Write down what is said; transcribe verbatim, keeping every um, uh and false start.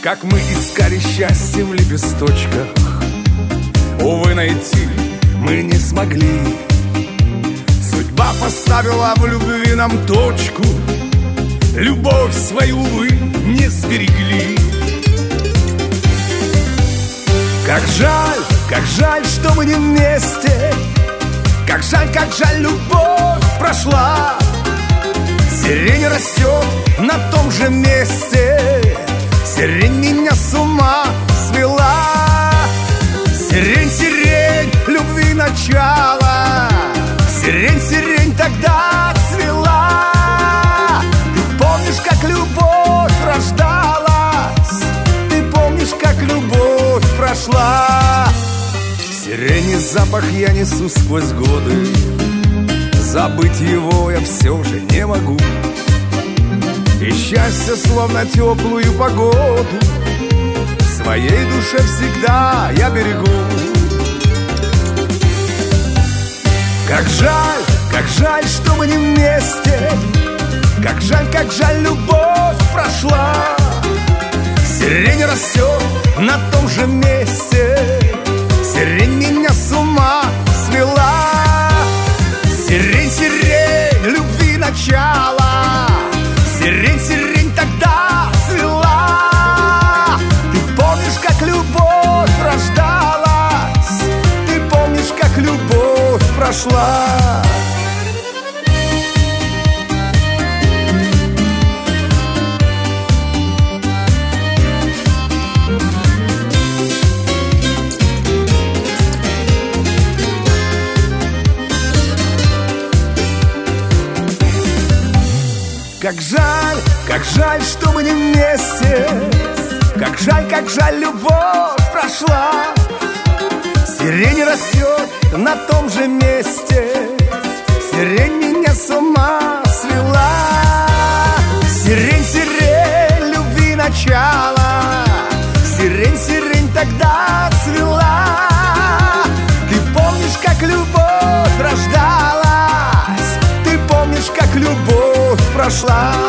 как мы искали счастье в лепесточках. Увы, найти мы не смогли. Судьба поставила в любви нам точку. Любовь свою, увы, не сберегли. Как жаль, как жаль, что мы не вместе. Как жаль, как жаль, любовь прошла. Сирень растет на том же месте. Сирень меня с ума свела. Сирень, сирень, любви начало. Сирень, сирень тогда цвела. Ты помнишь, как любовь рождалась? Ты помнишь, как любовь прошла? Сирени запах я несу сквозь годы. Забыть его я все же не могу. И счастье, словно теплую погоду, в своей душе всегда я берегу. Как жаль, как жаль, что мы не вместе. Как жаль, как жаль, любовь прошла. Сирень растет на том же месте. Сирень меня с ума свела. Сирень, сирень, любви начало. Сирень, сирень тогда цвела. Ты помнишь, как любовь рождалась? Ты помнишь, как любовь прошла? Как жаль, как жаль, что мы не вместе. Как жаль, как жаль, любовь прошла. Сирень растет на том же месте. Сирень меня с ума свела. Сирень, сирень, любви начало. Сирень, сирень тогда цвела. Ты помнишь, как любовь рождалась? Ты помнишь, как любовь прошла?